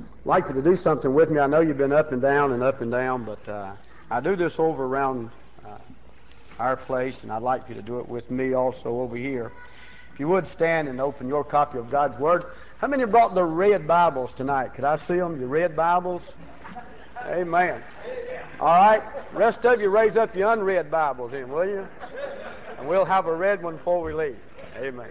I'd like you to do something with me. I know you've been up and down, but I do this over around uh, our place, and I'd like you to do it with me also over here. If you would stand and open your copy of God's Word. How many brought the red Bibles tonight? Could I see them? Your red Bibles? Amen. All right. Rest of you, raise up your unread Bibles in, will you? And we'll have a red one before we leave. Amen.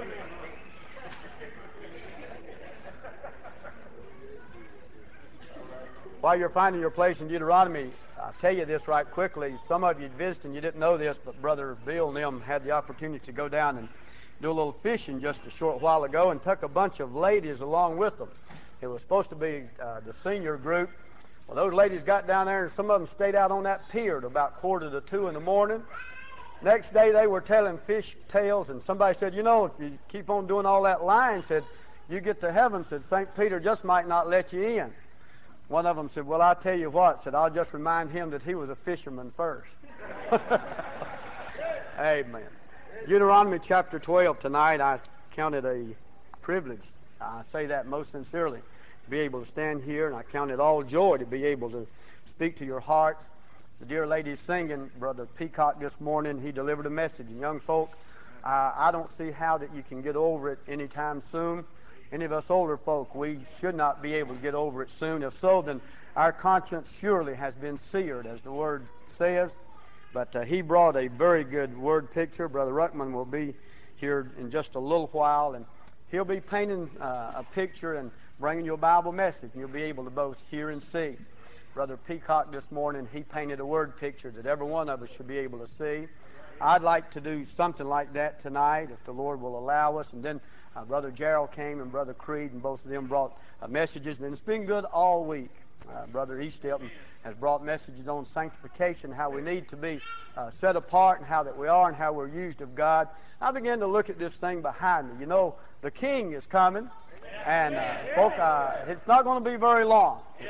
While you're finding your place in Deuteronomy, I'll tell you this right quickly. Some of you visiting, you didn't know this, but Brother Bill and them had the opportunity to go down and do a little fishing just a short while ago and took a bunch of ladies along with them. It was supposed to be the senior group. Well, those ladies got down there, and some of them stayed out on that pier to about 1:45 in the morning. Next day, they were telling fish tales, and somebody said, if you keep on doing all that lying, said, you get to heaven, said, St. Peter just might not let you in. One of them said, well, I'll tell you what, said, I'll just remind him that he was a fisherman first. Amen. Deuteronomy chapter 12 tonight, I count it a privilege. I say that most sincerely, to be able to stand here, and I count it all joy to be able to speak to your hearts. The dear lady singing, Brother Peacock this morning, he delivered a message. And young folk, I don't see how that you can get over it anytime soon. Any of us older folk, we should not be able to get over it soon. If so, then our conscience surely has been seared, as the Word says. But he brought a very good word picture. Brother Ruckman will be here in just a little while, and he'll be painting a picture and bringing you a Bible message, and you'll be able to both hear and see. Brother Peacock this morning, he painted a word picture that every one of us should be able to see. I'd like to do something like that tonight, if the Lord will allow us. And then Brother Gerald came and Brother Creed, and both of them brought messages. And it's been good all week. Brother Eastelton has brought messages on sanctification, how we need to be set apart, and how that we are, and how we're used of God. I began to look at this thing behind me. You know, the King is coming, and folk, it's not going to be very long. It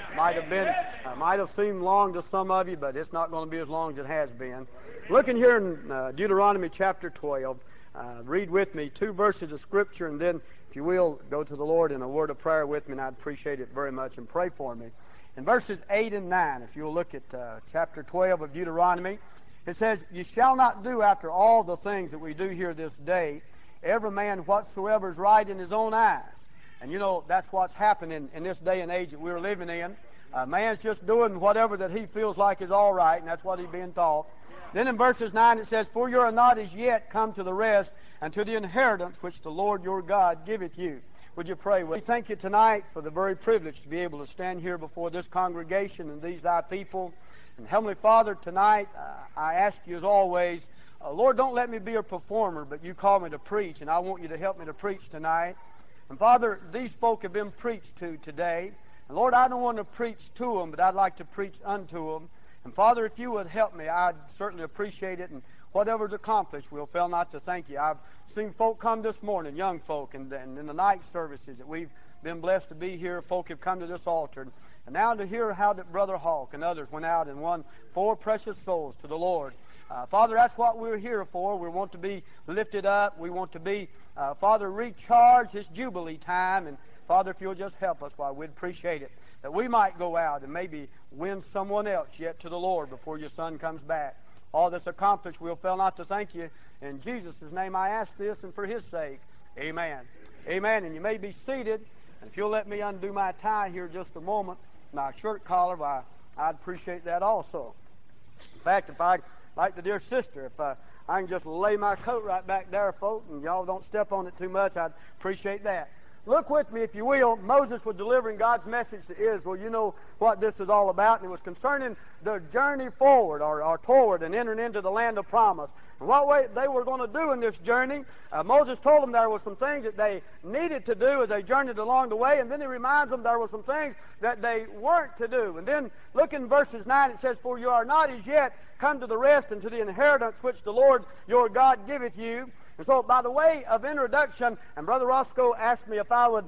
might have seemed long to some of you, but it's not going to be as long as it has been. Looking here in Deuteronomy chapter 12, read with me 2 verses of Scripture, and then, if you will, go to the Lord in a word of prayer with me, and I'd appreciate it very much, and pray for me. In verses 8 and 9, if you'll look at chapter 12 of Deuteronomy, it says, You shall not do after all the things that we do here this day, every man whatsoever is right in his own eyes. And you know, that's what's happening in this day and age that we're living in. Man's just doing whatever that he feels like is all right, and that's what he's being taught. Then in verses 9 it says, For you are not as yet come to the rest and to the inheritance which the Lord your God giveth you. Would you pray with me? We thank you tonight for the very privilege to be able to stand here before this congregation and these thy people. And Heavenly Father, tonight I ask you as always, Lord, don't let me be a performer, but you call me to preach, and I want you to help me to preach tonight. And Father, these folk have been preached to today. And Lord, I don't want to preach to them, but I'd like to preach unto them. And Father, if you would help me, I'd certainly appreciate it. And whatever's accomplished, we'll fail not to thank you. I've seen folk come this morning, young folk, and in the night services that we've been blessed to be here. Folk have come to this altar. And now to hear how that Brother Hawk and others went out and won 4 precious souls to the Lord. Father, that's what we're here for. We want to be lifted up. We want to be, Father, recharge this Jubilee time. And Father, if you'll just help us, we'd appreciate it. That we might go out and maybe win someone else yet to the Lord before your Son comes back. All this accomplished, we'll fail not to thank you. In Jesus' name I ask this, and for His sake, amen. Amen. And you may be seated. And if you'll let me undo my tie here just a moment, my shirt collar, I'd appreciate that also. In fact, if I, like the dear sister, if I can just lay my coat right back there, folks, and y'all don't step on it too much, I'd appreciate that. Look with me, if you will. Moses was delivering God's message to Israel. You know what this is all about, and it was concerning the journey forward, or toward, and entering into the land of promise. And what way they were going to do in this journey. Moses told them there were some things that they needed to do as they journeyed along the way, and then he reminds them there were some things that they weren't to do. And then look in verses 9, it says, For you are not as yet come to the rest and to the inheritance which the Lord your God giveth you. And so, by the way of introduction, and Brother Roscoe asked me if I would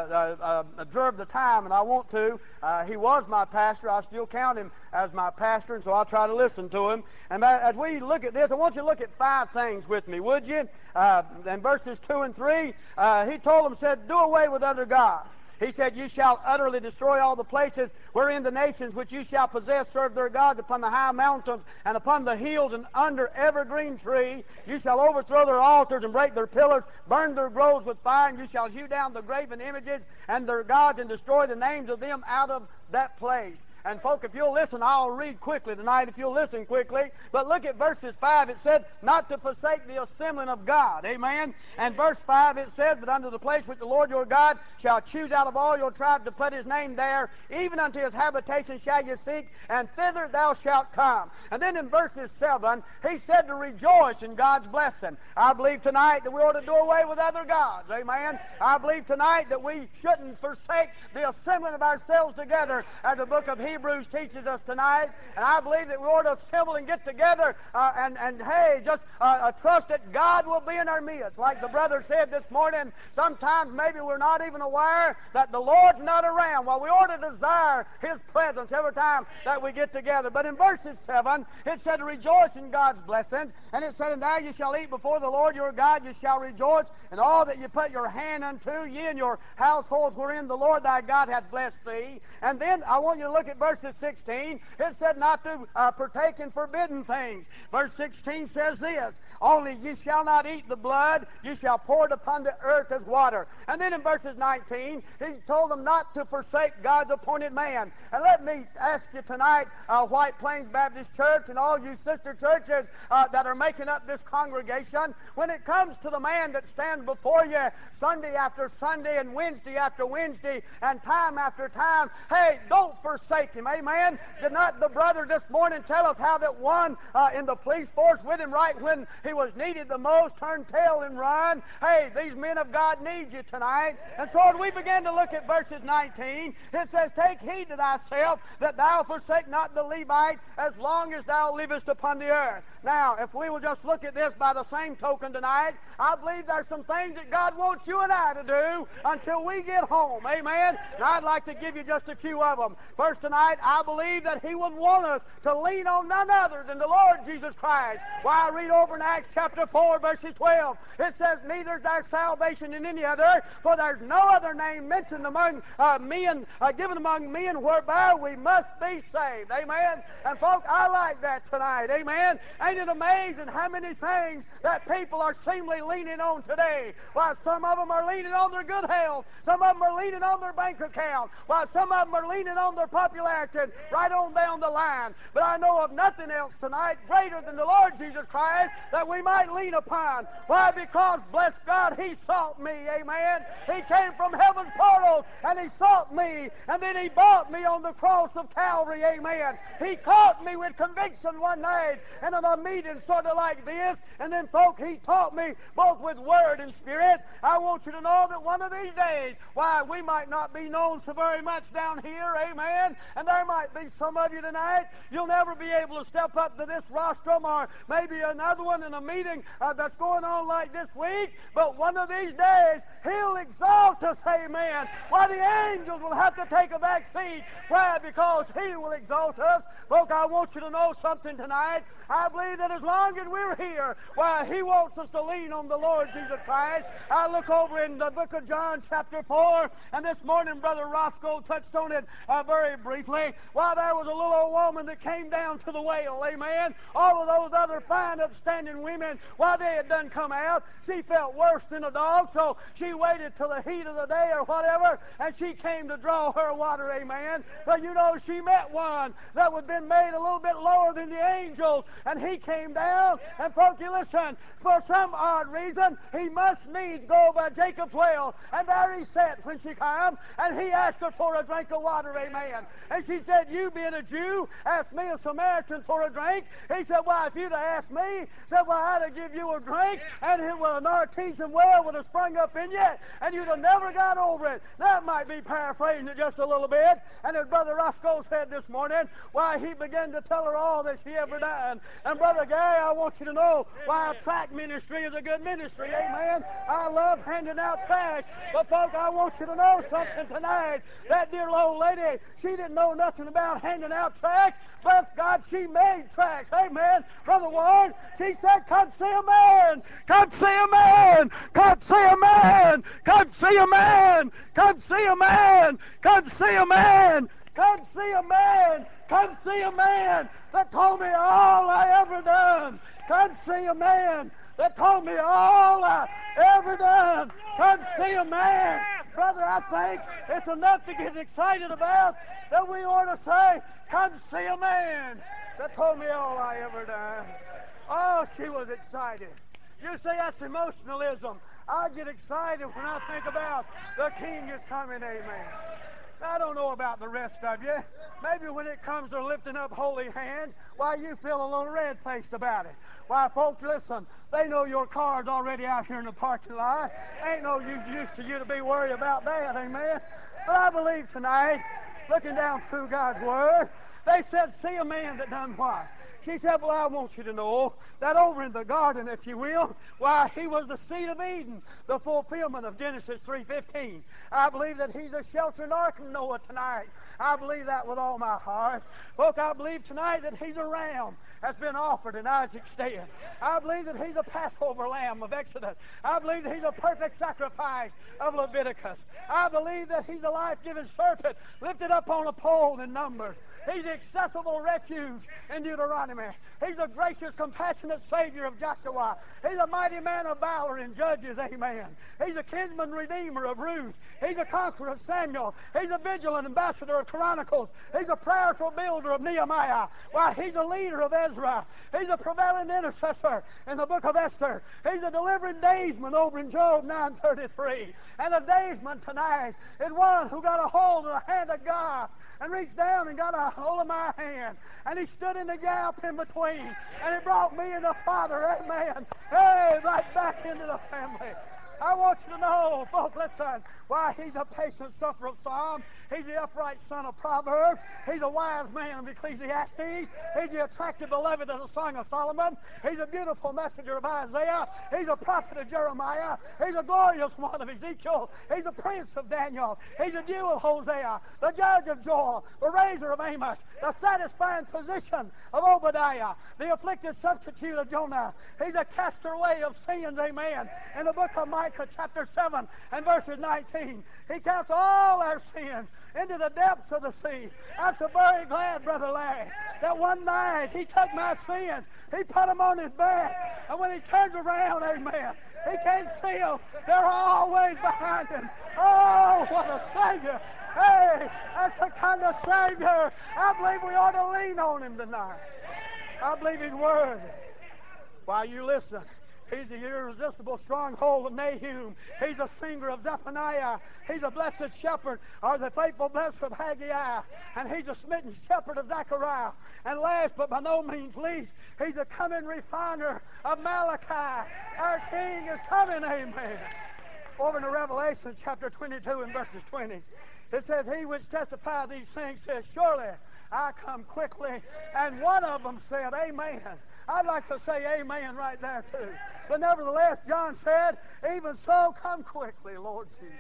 observe the time, and I want to. He was my pastor. I still count him as my pastor, and so I'll try to listen to him. And as we look at this, I want you to look at 5 things with me, would you? In verses 2 and 3, he told them, said, do away with other gods. He said, you shall utterly destroy all the places wherein the nations which you shall possess serve their gods upon the high mountains and upon the hills and under every green tree. You shall overthrow their altars and break their pillars, burn their groves with fire, and you shall hew down the graven images and their gods and destroy the names of them out of that place. And folk, if you'll listen, I'll read quickly tonight if you'll listen quickly. But look at verses 5. It said, not to forsake the assembling of God. Amen. And verse 5 it says, but unto the place which the Lord your God shall choose out of all your tribes to put his name there, even unto his habitation shall you seek, and thither thou shalt come. And then in verses 7, he said to rejoice in God's blessing. I believe tonight that we ought to do away with other gods. Amen. I believe tonight that we shouldn't forsake the assembling of ourselves together, as the book of Hebrews teaches us tonight. And I believe that we ought to assemble and get together and hey, just trust that God will be in our midst. Like the brother said this morning, sometimes maybe we're not even aware that the Lord's not around. Well, we ought to desire his presence every time that we get together. But in verses 7, it said, rejoice in God's blessings. And it said, and there you shall eat before the Lord your God, you shall rejoice in all that you put your hand unto, ye and your households wherein the Lord thy God hath blessed thee. And then I want you to look at verses 16. It said not to partake in forbidden things. Verse 16 says this, only ye shall not eat the blood, you shall pour it upon the earth as water. And then in verses 19, he told them not to forsake God's appointed man. And let me ask you tonight, White Plains Baptist Church and all you sister churches that are making up this congregation, when it comes to the man that stands before you Sunday after Sunday and Wednesday after Wednesday and time after time, hey, don't forsake him. Amen. Did not the brother this morning tell us how that one in the police force with him right when he was needed the most turned tail and run? Hey, these men of God need you tonight. And so when we began to look at verses 19, it says, take heed to thyself that thou forsake not the Levite as long as thou livest upon the earth. Now, if we will just look at this by the same token tonight, I believe there's some things that God wants you and I to do until we get home. Amen. And I'd like to give you just a few of them. First tonight, I believe that he would want us to lean on none other than the Lord Jesus Christ. Why, I read over in Acts chapter 4, verses 12. It says, neither is there salvation in any other, for there's no other name mentioned among men, given among men whereby we must be saved. Amen. And folks, I like that tonight. Amen. Ain't it amazing how many things that people are seemingly leaning on today? Why, some of them are leaning on their good health. Some of them are leaning on their bank account. Why, some of them are leaning on their popularity, right on down the line. But I know of nothing else tonight greater than the Lord Jesus Christ that we might lean upon. Why? Because, bless God, he sought me. Amen. He came from heaven's portals and he sought me, and then he bought me on the cross of Calvary. Amen. He caught me with conviction one night and in a meeting sort of like this, and then folk, he taught me both with word and spirit. I want you to know that one of these days, why, we might not be known so very much down here. Amen. And there might be some of you tonight, you'll never be able to step up to this rostrum or maybe another one in a meeting that's going on like this week, but one of these days he'll exalt us. Amen. Why, the angels will have to take a back seat. Why? Because he will exalt us. Folks, I want you to know something tonight. I believe that as long as we're here, why, he wants us to lean on the Lord Jesus Christ. I look over in the book of John chapter 4, and this morning Brother Roscoe touched on it very briefly. Why, there was a little old woman that came down to the well. Amen. All of those other fine upstanding women, why, they had done come out. She felt worse than a dog, so she waited till the heat of the day or whatever, and she came to draw her water. Amen. But you know, she met one that had been made a little bit lower than the angels, and he came down. And folks, you listen, for some odd reason, he must needs go by Jacob's well, and there he sat when she came, and he asked her for a drink of water. Amen. And she said, you being a Jew, asked me, a Samaritan, for a drink? He said, why, if you'd have asked me, said, well, I'd have give you a drink, and an artesian well would have sprung up in you, and you'd have never got over it. That might be paraphrasing it just a little bit. And as Brother Roscoe said this morning, why, he began to tell her all that she ever done. And Brother Gary, I want you to know why a tract ministry is a good ministry. Amen. I love handing out tracts. But folks, I want you to know something tonight. That dear old lady, she didn't know nothing about handing out tracts. Bless God, she made tracts. Amen. Brother Warren, she said, come see a man. Come see a man. Come see a man. Come see a man. Come see a man. Come see a man. Come see a man. Come see a man that told me all I ever done. Come see a man that told me all I ever done. Come see a man. Brother, I think it's enough to get excited about that we ought to say, come see a man that told me all I ever done. Oh, she was excited. You say that's emotionalism. I get excited when I think about the King is coming, amen. I don't know about the rest of you. Maybe when it comes to lifting up holy hands, why, you feel a little red-faced about it. Why, folks, listen, they know your car's already out here in the parking lot. Ain't no use to you to be worried about that, amen. But I believe tonight, looking down through God's Word, they said, see a man that done what? She said, well, I want you to know that over in the garden, if you will, why, he was the seed of Eden, the fulfillment of Genesis 3:15. I believe that he's a sheltering ark of Noah tonight. I believe that with all my heart. Folks, I believe tonight that he's a ram that's been offered in Isaac's stead. I believe that he's a Passover lamb of Exodus. I believe that he's a perfect sacrifice of Leviticus. I believe that he's a life-giving serpent lifted up on a pole in Numbers. He's the accessible refuge in Deuteronomy. He's a gracious, compassionate Savior of Joshua. He's a mighty man of valor in Judges, amen. He's a kinsman redeemer of Ruth. He's a conqueror of Samuel. He's a vigilant ambassador of Chronicles. He's a prayerful builder of Nehemiah. Why, he's a leader of Ezra. He's a prevailing intercessor in the book of Esther. He's a delivering daysman over in Job 9:33. And a daysman tonight is one who got a hold of the hand of God and reached down and got a hold of my hand. And he stood in the gap in between. And he brought me and the Father, amen, hey, right back into the family. I want you to know, folks, listen, why, he's a patient sufferer of Psalm. He's the upright son of Proverbs. He's a wise man of Ecclesiastes. He's the attractive beloved of the Song of Solomon. He's a beautiful messenger of Isaiah. He's a prophet of Jeremiah. He's a glorious one of Ezekiel. He's a prince of Daniel. He's a dew of Hosea, the judge of Joel, the raiser of Amos, the satisfying physician of Obadiah, the afflicted substitute of Jonah. He's a caster away of sins, amen. In the book of Micah, chapter 7 and verses 19, he cast all our sins into the depths of the sea. I'm so very glad, Brother Larry, that one night he took my sins, he put them on his back, and when he turns around, amen, he can't see them. They're always behind him. Oh, what a Savior. Hey, that's the kind of Savior I believe we ought to lean on him tonight. I believe he's worthy. While you listen, he's the irresistible stronghold of Nahum. He's the singer of Zephaniah. He's the blessed shepherd, or the faithful blesser of Haggai. And he's the smitten shepherd of Zechariah. And last but by no means least, he's the coming refiner of Malachi. Our King is coming, amen. Over in the Revelation chapter 22 and verses 20, it says, he which testifies these things says, surely I come quickly. And one of them said, amen. I'd like to say amen right there too. But nevertheless, John said, even so, come quickly, Lord Jesus.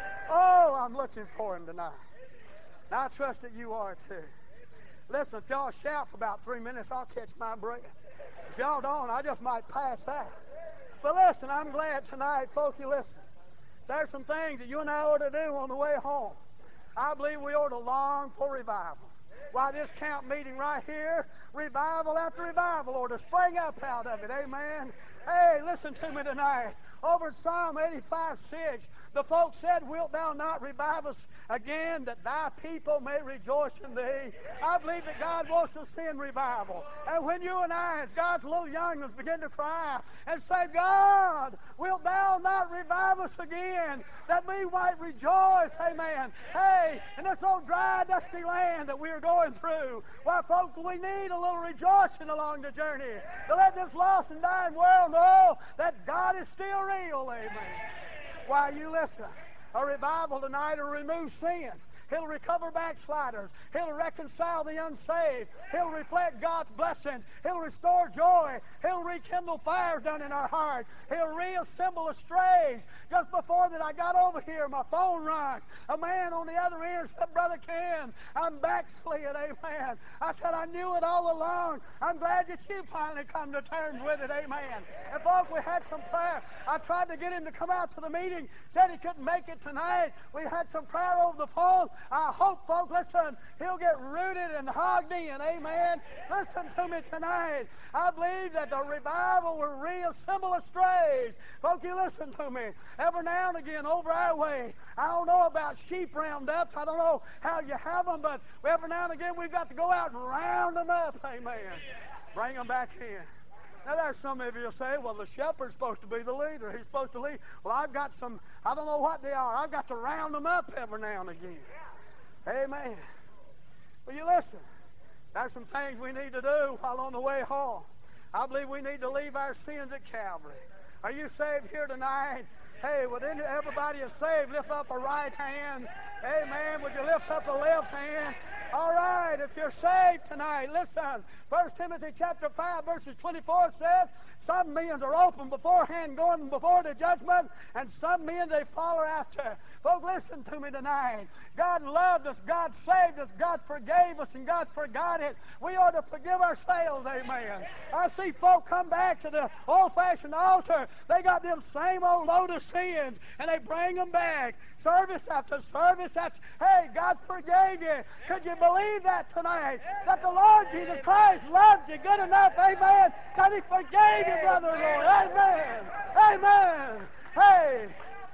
Oh, I'm looking for him tonight. And I trust that you are too. Listen, if y'all shout for about 3 minutes, I'll catch my breath. If y'all don't, I just might pass out. But listen, I'm glad tonight, folks, you listen. There's some things that you and I ought to do on the way home. I believe we ought to long for revival. Why, this camp meeting right here, revival after revival ought to spring up out of it, amen. Hey, listen to me tonight. Over in Psalm 85:6, the folks said, wilt thou not revive us again, that thy people may rejoice in thee? I believe that God wants to send revival. And when you and I, as God's little young ones, begin to cry and say, God, wilt thou not revive us again, that we might rejoice, amen. Hey, in this old dry, dusty land that we are going through, why, folks, we need a little rejoicing along the journey to let this lost and dying world know that God is still real, amen. Why, you listen, a revival tonight will remove sin. He'll recover backsliders. He'll reconcile the unsaved. He'll reflect God's blessings. He'll restore joy. He'll rekindle fires down in our heart. He'll reassemble estrays. Just before that I got over here, my phone rang. A man on the other end said, Brother Ken, I'm backslid, amen. I said, I knew it all along. I'm glad that you finally come to terms with it, amen. And folks, we had some prayer. I tried to get him to come out to the meeting, said he couldn't make it tonight. We had some prayer over the phone. I hope, folks, listen, he'll get rooted and hogged in, amen. Listen to me tonight. I believe that the revival will reassemble estrays. Folks, you listen to me. Every now and again, over our way, I don't know about sheep roundups. I don't know how you have them, but every now and again, we've got to go out and round them up, amen. Bring them back in. Now, there's some of you say, well, the shepherd's supposed to be the leader. He's supposed to lead. Well, I've got some, I don't know what they are. I've got to round them up every now and again. Amen. Well, you listen. There's some things we need to do while on the way home. I believe we need to leave our sins at Calvary. Are you saved here tonight? Hey, well, then everybody is saved. Lift up a right hand. Amen. Would you lift up a left hand? All right, if you're saved tonight, listen. 1 Timothy chapter 5, verses 24 says, some men are open beforehand, going before the judgment, and some men they follow after. Folks, listen to me tonight. God loved us, God saved us, God forgave us, and God forgot it. We ought to forgive ourselves, amen. I see folk come back to the old-fashioned altar. They got them same old load of sins, and they bring them back. Service after service after. Hey, God forgave you. Could you believe that tonight? That the Lord Jesus Christ loved you good enough, amen, that He forgave you, brother Lord. Amen. Amen. Hey,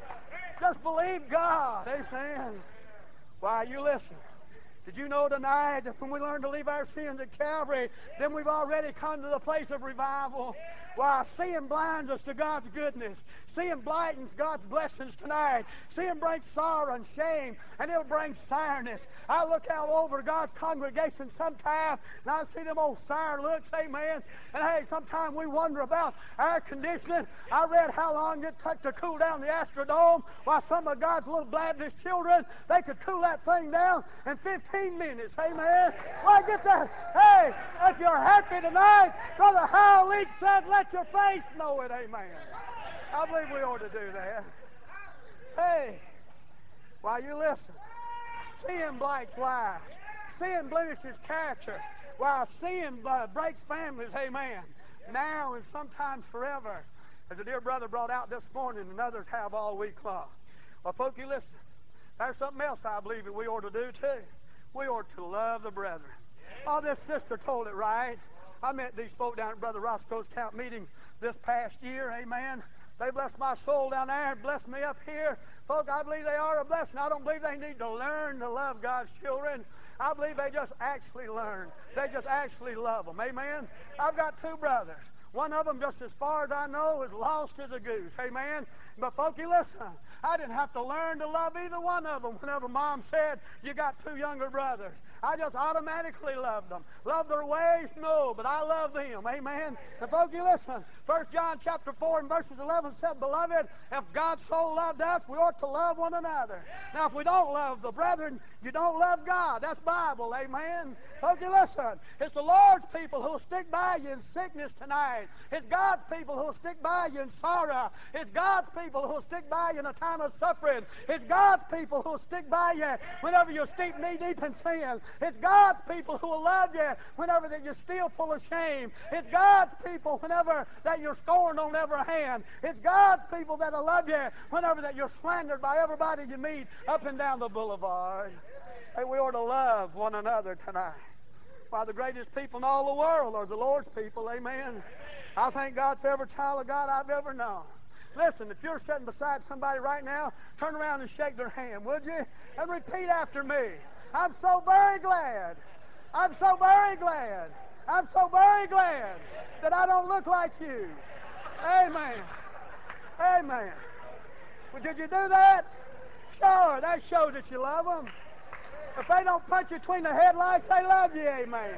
just believe God. Amen. Why, you listen. Did you know tonight that when we learn to leave our sins at Calvary, then we've already come to the place of revival? Why, sin blinds us to God's goodness. Sin blinds God's blessings tonight. Sin brings sorrow and shame, and it'll bring sourness. I look out over God's congregation sometime, and I see them old sour looks, amen. And hey, sometimes we wonder about air conditioning. I read how long it took to cool down the Astrodome. Why, some of God's little Baptist children, they could cool that thing down in 15 minutes, amen. Why, get that. Hey, if you're happy tonight, Brother Hal Leake said, let your face know it, amen. I believe we ought to do that. Hey, while you listen, sin blights lives. Sin blemishes character. While sin breaks families, amen. Now and sometimes forever. As a dear brother brought out this morning, and others have all week long. Well, folk, you listen. There's something else I believe that we ought to do too. We ought to love the brethren. Oh, this sister told it right. I met these folk down at Brother Roscoe's camp meeting this past year, amen. They blessed my soul down there and blessed me up here. Folks, I believe they are a blessing. I don't believe they need to learn to love God's children. I believe they just actually learn. They just actually love them, amen. I've got two brothers. One of them, just as far as I know, is lost as a goose, amen. But folks, you listen, I didn't have to learn to love either one of them. Whenever Mom said, you got two younger brothers, I just automatically loved them. Love their ways? No, but I love them, amen. And folks, you listen, 1 John chapter 4 and verses 11 said, Beloved, if God so loved us, we ought to love one another. Now, if we don't love the brethren, you don't love God. That's Bible, amen. Folks, you listen, it's the Lord's people who will stick by you in sickness tonight. It's God's people who will stick by you in sorrow. It's God's people who will stick by you in a time of suffering. It's God's people who will stick by you whenever you're steep knee-deep in sin. It's God's people who will love you whenever that you're still full of shame. It's God's people whenever that you're scorned on every hand. It's God's people that will love you whenever that you're slandered by everybody you meet up and down the boulevard. Hey, we ought to love one another tonight. Why, the greatest people in all the world are the Lord's people, amen. I thank God for every child of God I've ever known. Listen, if you're sitting beside somebody right now, turn around and shake their hand, would you? And repeat after me. I'm so very glad. I'm so very glad. I'm so very glad that I don't look like you. Amen. Amen. Well, did you do that? Sure, that shows that you love them. If they don't punch you between the headlights, they love you, amen.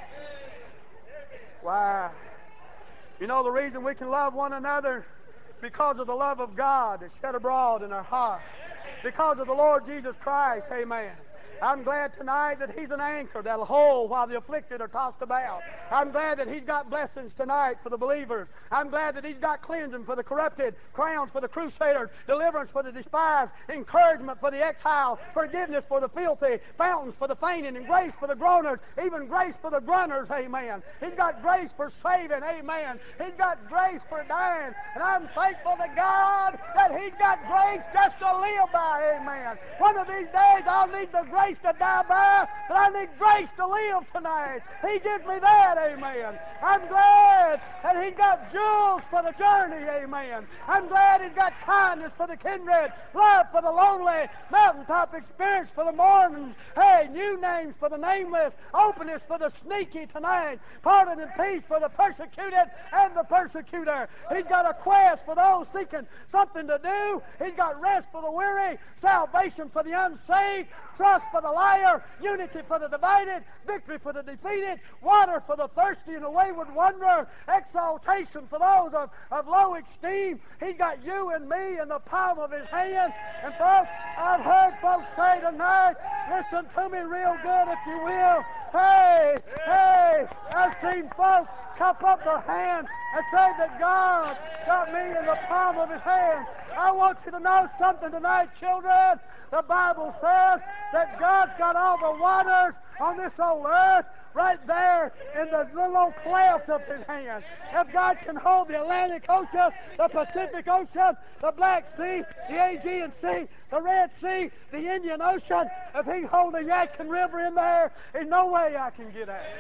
Why? You know the reason we can love one another? Because of the love of God that's shed abroad in our heart. Because of the Lord Jesus Christ, amen. I'm glad tonight that He's an anchor that'll hold while the afflicted are tossed about. I'm glad that He's got blessings tonight for the believers. I'm glad that He's got cleansing for the corrupted, crowns for the crusaders, deliverance for the despised, encouragement for the exile, forgiveness for the filthy, fountains for the fainting, and grace for the groaners, even grace for the grunters, amen. He's got grace for saving, amen. He's got grace for dying, and I'm thankful to God that He's got grace just to live by, amen. One of these days I'll need the grace to die by, but I need grace to live tonight. He gives me that, amen. I'm glad that He's got jewels for the journey, amen. I'm glad He's got kindness for the kindred, love for the lonely, mountaintop experience for the mourners, hey, new names for the nameless, openness for the sneaky tonight, pardon and peace for the persecuted and the persecutor. He's got a quest for those seeking something to do. He's got rest for the weary, salvation for the unsaved, trust for the liar, unity for the divided, victory for the defeated, water for the thirsty and the wayward wanderer, exaltation for those of low esteem. He's got you and me in the palm of His hand. And folks, I've heard folks say tonight, listen to me real good if you will. Hey, hey, I've seen folks cup up their hands and say that God got me in the palm of His hand. I want you to know something tonight, children. The Bible says that God's got all the waters on this old earth right there in the little old cleft of His hand. If God can hold the Atlantic Ocean, the Pacific Ocean, the Black Sea, the Aegean Sea, the Red Sea, the Indian Ocean, if He can hold the Yadkin River in there, there's no way I can get out.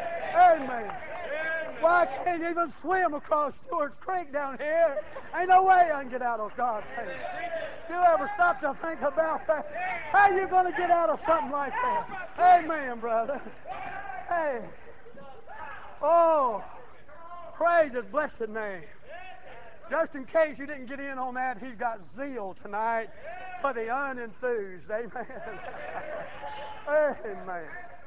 Amen. Well, I can't even swim across Stewart's Creek down here. Ain't no way I can get out of God's hand. You ever stop to think about that? How you going to get out of something like that? Amen, brother. Hey. Oh, praise His blessed name. Just in case you didn't get in on that, He's got zeal tonight for the unenthused. Amen. Amen.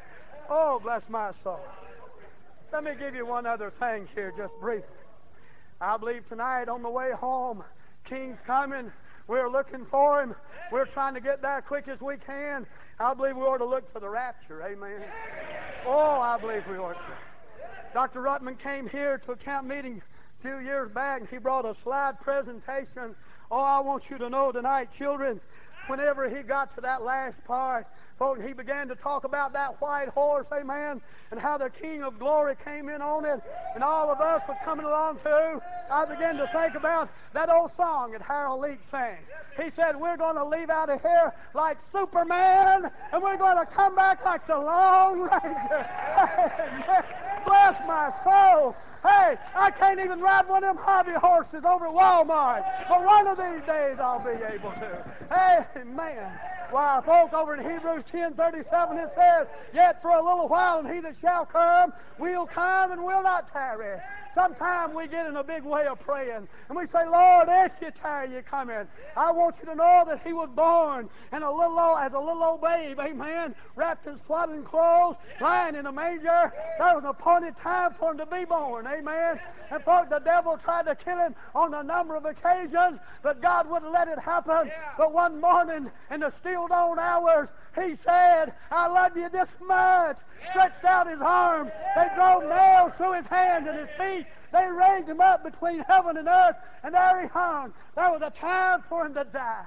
Oh, bless my soul. Let me give you one other thing here, just briefly. I believe tonight on the way home, King's coming. We're looking for Him. We're trying to get there quick as we can. I believe we ought to look for the rapture. Amen. Oh, I believe we ought to. Dr. Ruttman came here to a camp meeting a few years back, and he brought a slide presentation. Oh, I want you to know tonight, children, whenever he got to that last part, folks, he began to talk about that white horse, amen, and how the King of Glory came in on it, and all of us was coming along too. I began to think about that old song that Harold Leach sings. He said, we're going to leave out of here like Superman, and we're going to come back like the Lone Ranger. Amen. Bless my soul. Hey, I can't even ride one of them hobby horses over at Walmart, but one of these days I'll be able to. Amen. Why, folk, over in Hebrews 10:37 it says, yet for a little while, and He that shall come will come and will not tarry. Sometimes we get in a big way of praying, and we say, Lord, if you tarry, you come in. I want you to know that He was born in as a little old babe, amen, wrapped in swaddling clothes, lying in a manger. There was an appointed time for Him to be born, amen. And folks, the devil tried to kill Him on a number of occasions, but God wouldn't let it happen. But one morning, in the still dawn hours, He said, I love you this much. Stretched out His arms. They drove nails through His hands and His feet. They raised Him up between heaven and earth, and there He hung. There was a time for Him to die.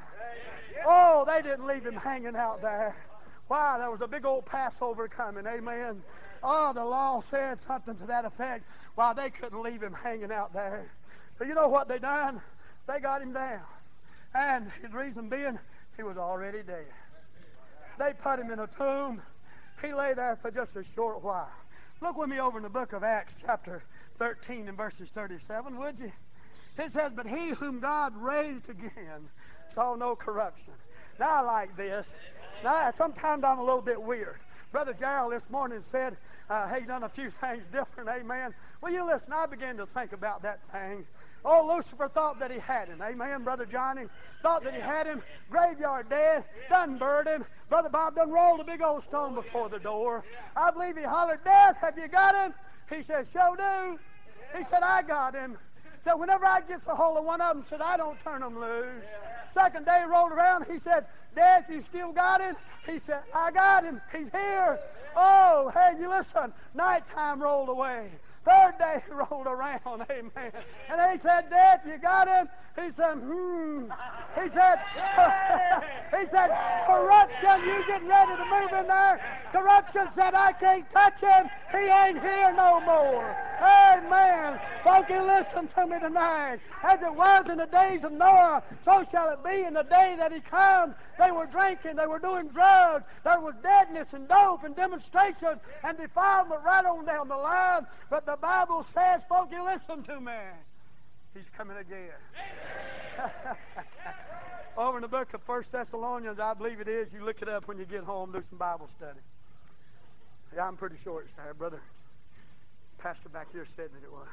Oh, they didn't leave Him hanging out there. Why? There was a big old Passover coming, amen. Oh, the law said something to that effect. Why, they couldn't leave Him hanging out there. But you know what they done? They got Him down. And the reason being, He was already dead. They put Him in a tomb. He lay there for just a short while. Look with me over in the book of Acts, chapter 13 and verses 37, would you? It says, but He whom God raised again saw no corruption. Now I like this. Now sometimes I'm a little bit weird. Brother Gerald this morning said he done a few things different, amen. Well, you listen, I began to think about that thing. Oh, Lucifer thought that he had him, amen. Brother Johnny thought that he had him. Graveyard dead, done buried him. Brother Bob done rolled a big old stone before the door. I believe he hollered, Death, have you got him? He said, sure do. He said, I got him. So whenever I get a hold of one of them, said, I don't turn them loose. Second day rolled around. He said, Dad, you still got him? He said, I got him. He's here. Oh, hey, you listen. Nighttime rolled away. Third day rolled around. Amen. And he said, Dad, you got him? He said, He said, he said, corruption, you getting ready to move in there? Corruption said, I can't touch him. He ain't here no more. Amen. Folks, you listen to me tonight. As it was in the days of Noah, so shall it be in the day that he comes. They were drinking, they were doing drugs, there was deadness and dope and demonstrations and defilement right on down the line. But the Bible says, folks, you listen to me. He's coming again. Over in the book of 1 Thessalonians, I believe it is. You look it up when you get home, do some Bible study. Yeah, I'm pretty sure it's there, brother. Pastor back here said that it was.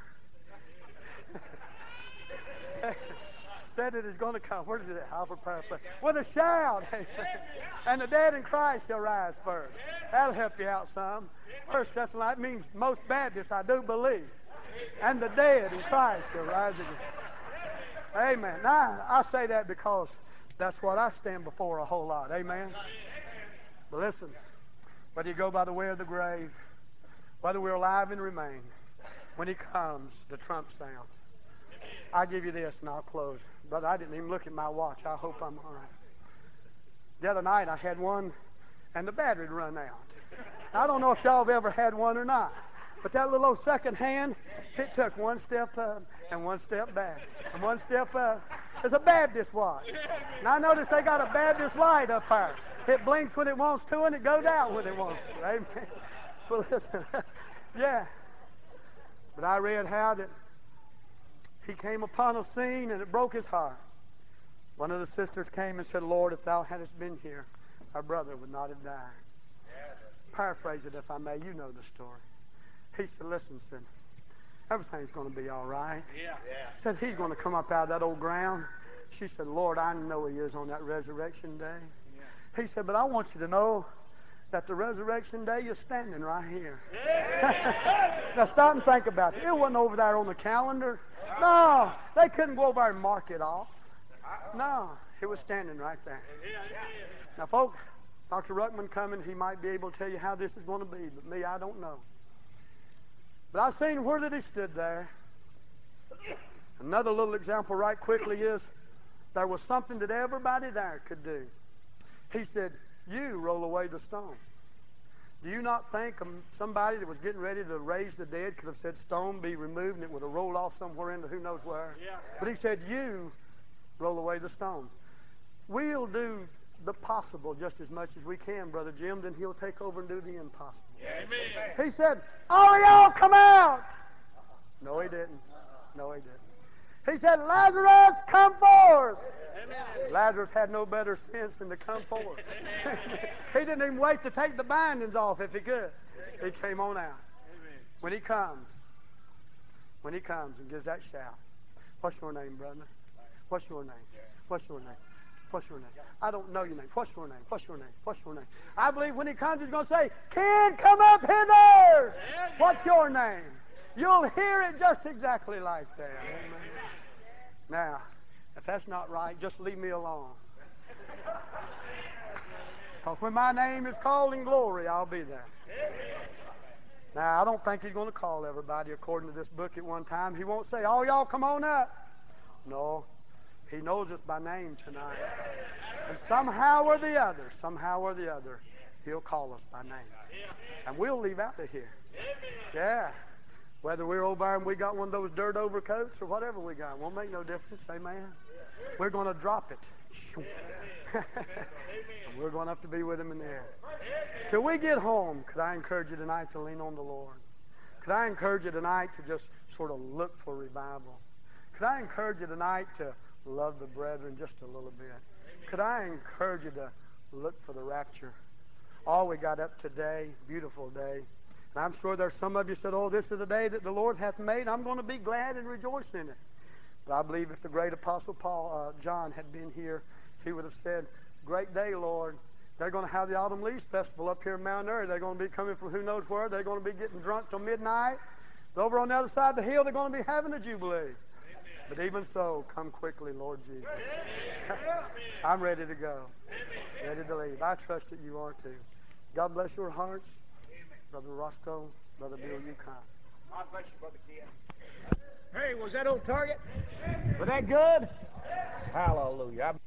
Said it is going to come. Where is it at? Alfred Paraphrase. With a shout. And the dead in Christ shall rise first. That'll help you out some. First Thessalonians, that means most Baptists, I do believe. And the dead in Christ shall rise again. Amen. Now, I say that because that's what I stand before a whole lot. Amen. But listen, whether you go by the way of the grave, whether we're alive and remain, when he comes, the trump sounds. I'll give you this and I'll close. Brother, I didn't even look at my watch. I hope I'm all right. The other night I had one and the battery had run out. I don't know if y'all have ever had one or not, but that little old second hand, it took one step up and one step back and one step up. It's a Baptist watch. And I noticed they got a Baptist light up there. It blinks when it wants to and it goes out when it wants to. Amen. Well, listen, yeah. But I read how that he came upon a scene and it broke his heart. One of the sisters came and said, Lord, if thou hadst been here, our brother would not have died. Paraphrase it if I may, you know the story. He said, listen, son, everything's going to be all right. Said, he's going to come up out of that old ground. She said, Lord, I know he is on that resurrection day. He said, but I want you to know that the resurrection day is standing right here. Now stop and think about it. It wasn't over there on the calendar. No, they couldn't go over there and mark it off. No, it was standing right there. Now, folks, Dr. Ruckman coming, he might be able to tell you how this is going to be, but me, I don't know. But I seen where that he stood there. Another little example right quickly is there was something that everybody there could do. He said, you roll away the stone. Do you not think somebody that was getting ready to raise the dead could have said stone be removed and it would have rolled off somewhere into who knows where? Yeah. But he said, you roll away the stone. We'll do the possible just as much as we can, Brother Jim, then he'll take over and do the impossible. Amen. He said, all of y'all come out. No, he didn't. No, he didn't. He said, Lazarus, come forth. Amen. Lazarus had no better sense than to come forth. He didn't even wait to take the bindings off if he could. He came on out. When he comes and gives that shout, what's your name, brother? What's your name? What's your name? What's your name? I don't know your name. What's your name? What's your name? What's your name? I believe when he comes, he's going to say, kid, come up hither. What's your name? You'll hear it just exactly like that. Amen. Now, if that's not right, just leave me alone. Because when my name is called in glory, I'll be there. Now, I don't think he's going to call everybody according to this book at one time. He won't say, all y'all come on up. No. He knows us by name tonight. And somehow or the other, he'll call us by name. And we'll leave out of here. Yeah. Whether we're over there and we got one of those dirt overcoats or whatever we got, won't make no difference. Amen. We're going to drop it. And we're going to have to be with him in the air. Till we get home, could I encourage you tonight to lean on the Lord? Could I encourage you tonight to just sort of look for revival? Could I encourage you tonight to love the brethren just a little bit? Could I encourage you to look for the rapture? All we got up today, beautiful day. And I'm sure there's some of you said, oh, this is the day that the Lord hath made. I'm going to be glad and rejoice in it. But I believe if the great apostle John had been here, he would have said, great day, Lord. They're going to have the Autumn Leaves Festival up here in Mount Airy. They're going to be coming from who knows where. They're going to be getting drunk till midnight. But over on the other side of the hill, they're going to be having a jubilee. But even so, come quickly, Lord Jesus. I'm ready to go, ready to leave. I trust that you are too. God bless your hearts. Brother Roscoe, Brother Bill, you come. God bless you, Brother Ken. Hey, was that old target? Was that good? Hallelujah.